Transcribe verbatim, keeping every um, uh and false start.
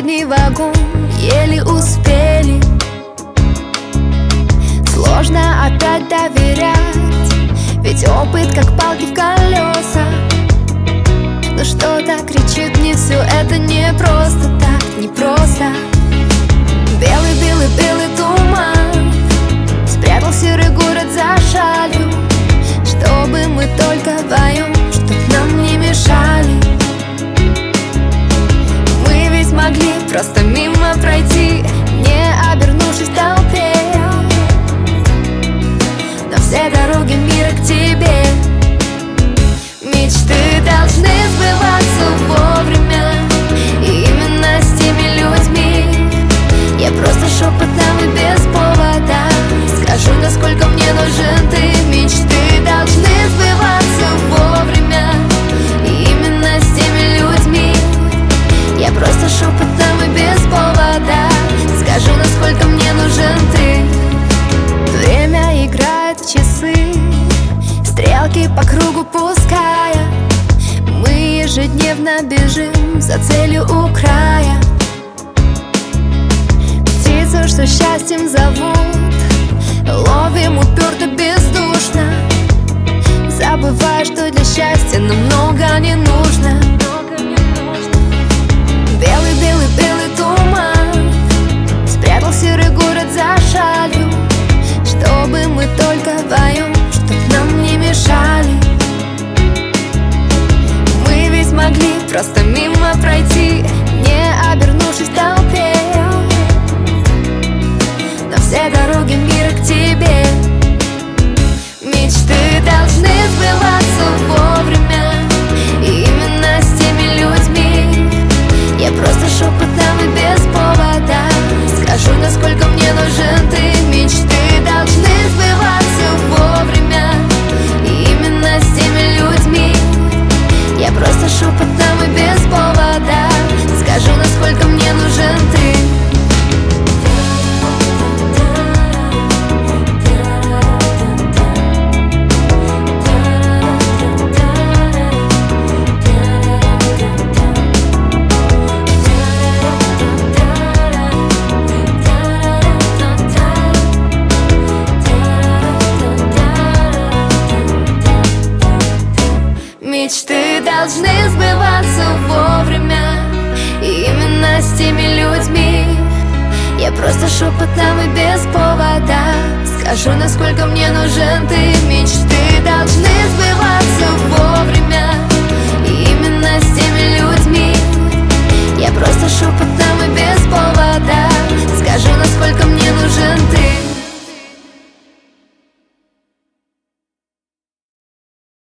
последний вагон еле успели. Сложно опять доверять, ведь опыт как палки в колеса. Но что-то кричит мне: все это не просто так, не просто. Белый-белый-белый туман спрятал серый город за шалью, чтобы мы только вдвоем, чтоб нам не мешали. Мы ведь могли просто мимо пройти, не обернувшись в толпе. Но все дороги мира к тебе. Мечты должны сбываться вовремя, и именно с теми людьми. Я просто шепотом и без повода скажу, насколько мне нужен ты. Мечты должны сбываться вовремя, и именно с теми людьми. Я просто шепотом и без повода скажу, насколько мне нужен ты. Время играет в часы, стрелки по кругу пуская. Мы ежедневно бежим за целью у края. Птицу, что счастьем зовут, ловим уперто бездушно, забывая, что для счастья нам много не нужно. Белый-белый-белый туман спрятал серый город за шалью, чтобы мы только вдвоем, чтоб нам не мешали. Мы ведь могли просто мимо пройти, не обернувшись в толпе. Но все дороги мира к тебе. Мечты должны сбываться вовремя, и именно с теми людьми. Я просто шепотом и без повода скажу, насколько мне нужен ты. Мечты должны сбываться вовремя, и именно с теми людьми. Я просто шепотом и без повода скажу, насколько мне нужен ты. Мечты должны сбываться вовремя, и именно с теми людьми. Я просто шепотом и без повода скажу, насколько мне нужен ты. Мечты должны сбываться